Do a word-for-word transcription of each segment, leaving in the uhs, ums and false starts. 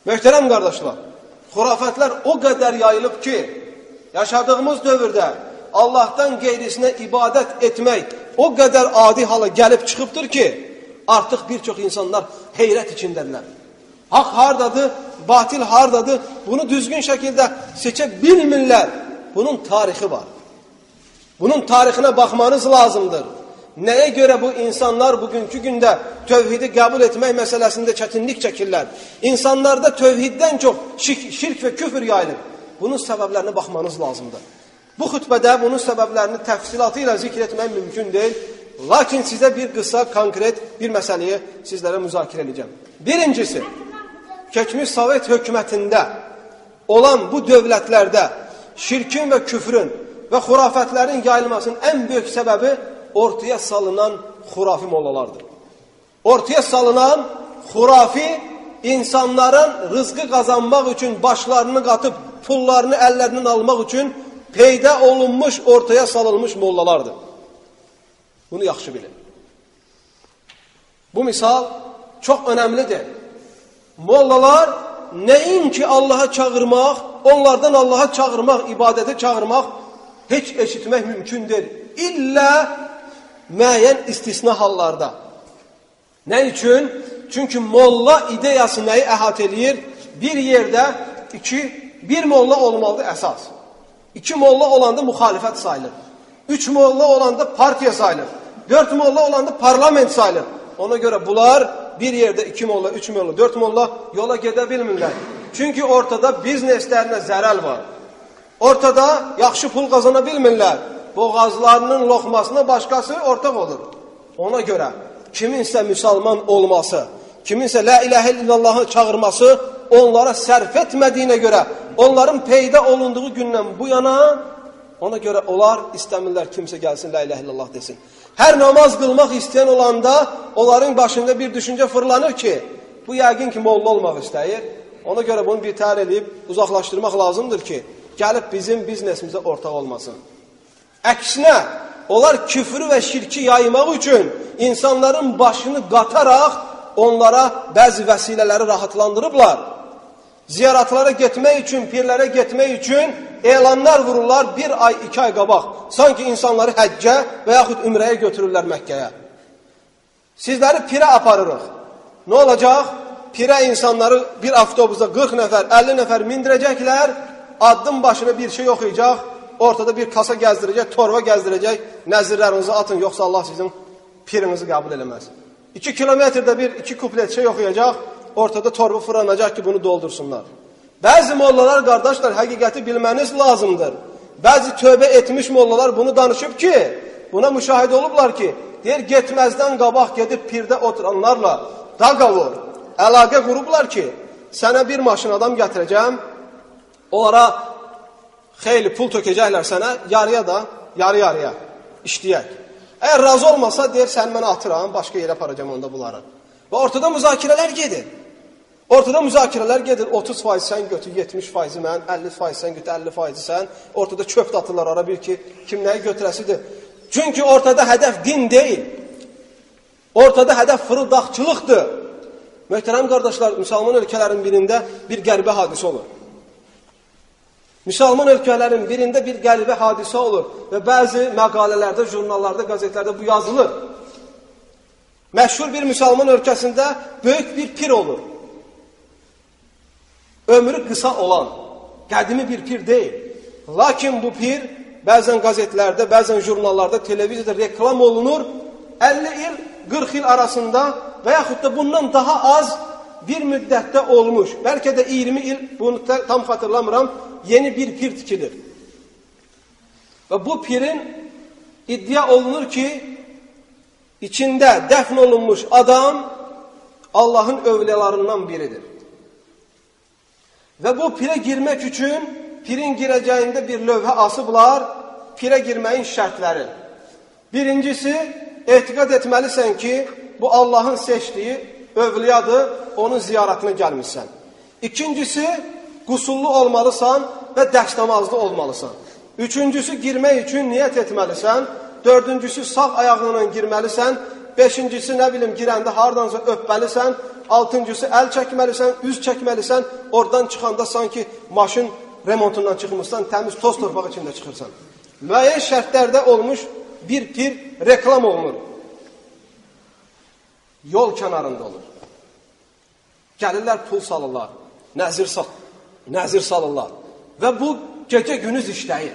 Möhtərəm qardaşlar, xurafətlər o qədər yayılıb ki, yaşadığımız dövrdə Allahdan qeyrisinə ibadət etmək o qədər adi hala gəlib çıxıbdır ki, artıq bir çox insanlar heyrət içindədirlər. Haqq hardadır, batil hardadır, bunu düzgün şəkildə seçə bilmirlər. Bunun tarixi var. Bunun tarixinə baxmanız lazımdır. Nəyə görə bu insanlar bugünkü gündə tövhidi qəbul etmək məsələsində çətinlik çəkirlər? İnsanlarda tövhiddən çox şirk, şirk və küfür yayılır. Bunun səbəblərinə baxmanız lazımdır. Bu xütbədə bunun səbəblərini təfsilatı ilə zikr etmək mümkün deyil. Lakin sizə bir qısa, konkret bir məsələyi sizlərə müzakirə edəcəm. Birincisi, keçmiş Sovet hökumətində olan bu dövlətlərdə şirkin və küfrün və xurafətlərin yayılmasının ən böyük səbəbi ortaya salınan xurafi mollalardır. Ortaya salınan xurafi insanların rızqı qazanmaq üçün başlarını qatıb pullarını əllərindən almaq üçün peyda olunmuş, ortaya salınmış mollalardır. Bunu yaxşı bilin. Bu misal çox önəmlidir. Mollalar nəinki Allaha çağırmaq, onlardan Allaha çağırmaq, ibadətə çağırmaq heç eşitmək mümkün deyil. İllə müəyyən istisna hallarda. Nə üçün? Çünki molla ideyası nəyi əhatə eləyir? Bir yerdə iki, bir molla olmalıdır əsas. İki molla olanda müxalifət sayılır. Üç molla olanda partiya sayılır. Dört molla olanda parlament sayılır. Ona görə bunlar bir yerdə iki molla, üç molla, dört molla yola gedə bilmirlər. Çünki ortada bizneslərinə zərəl var. Ortada yaxşı pul qazana bilmirlər. Boğazlarının loxmasına başqası ortaq olur. Ona görə kiminsə müsəlman olması, kiminsə la ilahə illallahı çağırması onlara sərf etmədiyinə görə, onların peyda olunduğu gündən bu yana, ona görə onlar istəmirlər kimsə gəlsin la ilahə illallah desin. Hər namaz qılmaq istəyən olanda onların başında bir düşüncə fırlanır ki, bu yəqin ki molla olmaq istəyir. Ona görə bunu bir təhər edib uzaqlaşdırmaq lazımdır ki, gəlib bizim biznesimizə ortaq olmasın. Əksinə, onlar küfrü və şirki yaymaq üçün insanların başını qataraq onlara bəzi vəsilələri rahatlandırıblar. Ziyaratlara getmək üçün, pirlərə getmək üçün elanlar vururlar bir ay, iki ay qabaq. Sanki insanları həccə və yaxud ümrəyə götürürlər Məkkəyə. Sizləri pirə aparırıq. Nə olacaq? Pirə insanları bir avtobusa qırx nəfər, əlli nəfər mindirəcəklər, addım başına bir şey oxuyacaq, ortada bir kasa gəzdirəcək, torba gəzdirəcək, nəzirlərinizi atın, yoxsa Allah sizin pirinizi qəbul eləməz. İki kilometrdə bir, iki kuplet şey oxuyacaq, ortada torba fırlanacaq ki, bunu doldursunlar. Bəzi mollalar, qardaşlar, həqiqəti bilməniz lazımdır. Bəzi tövbə etmiş mollalar bunu danışıb ki, buna müşahidə olublar ki, deyir, getməzdən qabaq gedib pirdə oturanlarla daqavur, əlaqə qurublar ki, sənə bir maşın adam gətirəcəm, onlara xeyli pul tökəcəklər sənə, yarıya da, yarı-yarıya işləyək. Əgər razı olmasa, deyir, sən mənə atıram, başqa yerə aparacam onda bunları. Və ortada müzakirələr gedir. Ortada müzakirələr gedir, otuz faiz sən götür, yetmiş faizi mən, əlli faiz sən götür, əlli faizi sən. Ortada çöp atırlar ara bir ki, kim nəyi götürəsidir. Çünki ortada hədəf din deyil. Ortada hədəf fırıldaqçılıqdır. Möhtərəm qardaşlar, müsəlman ölkələrin birində bir qəribə hadisə olur. Müsəlman ölkələrin birində bir qəribə hadisə olur və bəzi məqalələrdə, jurnallarda, qəzetlərdə bu yazılır. Məşhur bir müsəlman ölkəsində böyük bir pir olur. Ömrü qısa olan, qədimi bir pir deyil. Lakin bu pir bəzən qəzetlərdə, bəzən jurnallarda, televiziyada reklam olunur. əlli il, qırx il arasında və yaxud da bundan daha az bir müddətdə olmuş. Bəlkə də iyirmi il, bunu tam xatırlamıram, yeni bir pir tikilir. Və bu pirin iddia olunur ki, içində dəfn olunmuş adam Allahın övliyalarından biridir. Və bu pirə girmək üçün pirin girəcəyində bir lövhə asıblar, pirə girməyin şərtləri. Birincisi, etiqad etməlisən ki, bu Allahın seçdiyi övliyadır, onun ziyarətinə gəlmişsən. İkincisi, qusullu olmalısan və dəstəmazlı olmalısan. Üçüncüsü, girmək üçün niyyət etməlisən. Dördüncüsü, sağ ayağına girməlisən. Beşincisi, nə bilim, girəndə hardansa öpməlisən. altıncısı əl çəkməlisən, üz çəkməlisən, oradan çıxanda sanki maşın remontundan çıxmışsan, təmiz toz torpaq içində çıxırsan. Müəyyən şərtlərdə olmuş bir pir reklam olunur. Yol kənarında olur. Gəlirlər, pul salırlar, nəzir, sal nəzir salırlar və bu gecə günüz işləyir.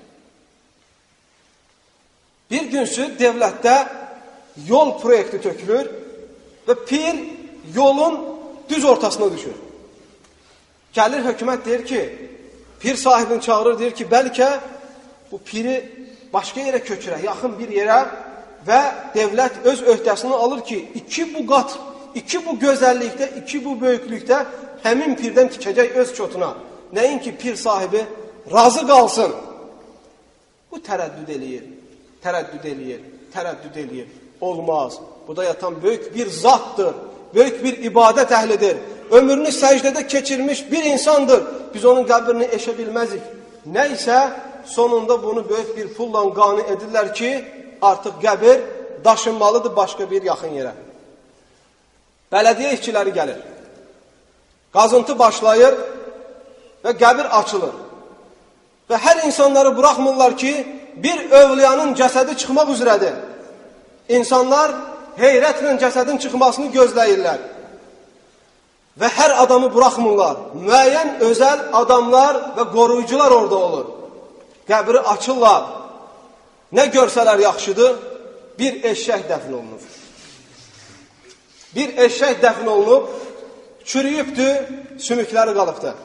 Bir günsü devlətdə yol proyekti tökülür və pir yolun düz ortasına düşür. Gəlir hökumət deyir ki, pir sahibini çağırır, deyir ki, bəlkə bu piri başqa yerə köçürək, yaxın bir yerə və devlət öz öhdəsini alır ki, iki bu qat, iki bu gözəllikdə, iki bu böyüklükdə həmin pirdən tikəcək öz çotuna. Nəyin ki, pir sahibi razı qalsın. Bu tərəddüd eləyir, tərəddüd eləyir, tərəddüd eləyir. Olmaz. Bu da yatan böyük bir zatdır, böyük bir ibadət əhlidir. Ömrünü səcdədə keçirmiş bir insandır. Biz onun qəbrini eşə bilməzik. Nəysə, sonunda bunu böyük bir pulla qane edirlər ki, artıq qəbir daşınmalıdır başqa bir yaxın yerə. Bələdiyyə işçiləri gəlir. Qazıntı başlayır və qəbir açılır. Və hər insanları buraxmırlar ki, bir övliyanın cəsədi çıxmaq üzrədir. İnsanlar heyrətlə cəsədin çıxmasını gözləyirlər. Və hər adamı buraxmırlar. Müəyyən özəl adamlar və qoruyucular orada olur. Qəbri açırlar. Nə görsələr yaxşıdır? Bir eşşək dəfn olunur. Bir eşşək dəfn olunub, çürüyübdür, sümükləri qalıbdır.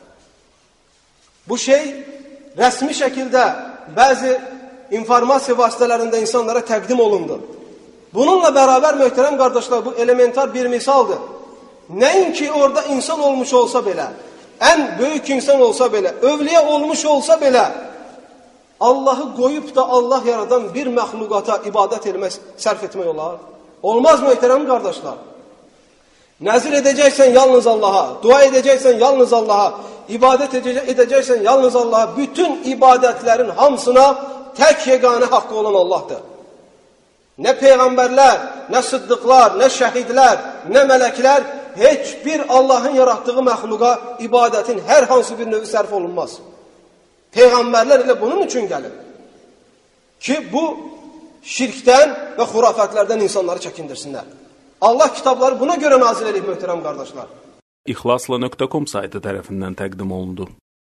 Bu şey rəsmi şəkildə bəzi informasiya vasitələrində insanlara təqdim olundu. Bununla bərabər möhtərəm qardaşlar, bu elementar bir misaldır. Nəinki orada insan olmuş olsa belə, ən böyük insan olsa belə, övliyə olmuş olsa belə, Allahı qoyub da Allah yaradan bir məxluqata ibadət etmək, sərf etmək olar. Olmaz möhtərəm qardaşlar. Nəzir edəcəksən yalnız Allaha, dua edəcəksən yalnız Allaha, ibadət edəcəksən yalnız Allaha, bütün ibadətlərin hamısına tək yeganə haqqı olan Allahdır. Nə peyğəmbərlər, nə sıddıqlar, nə şəhidlər, nə mələklər, heç bir Allahın yaratdığı məxluqa ibadətin hər hansı bir növü sərf olunmaz. Peyğəmbərlər elə bunun üçün gəlir ki, bu şirkdən və xurafətlərdən insanları çəkindirsinlər. Allah kitabları buna görə nazil edib möhtərəm qardaşlar. İxlasla nöqtə com saytı tərəfindən təqdim olundu.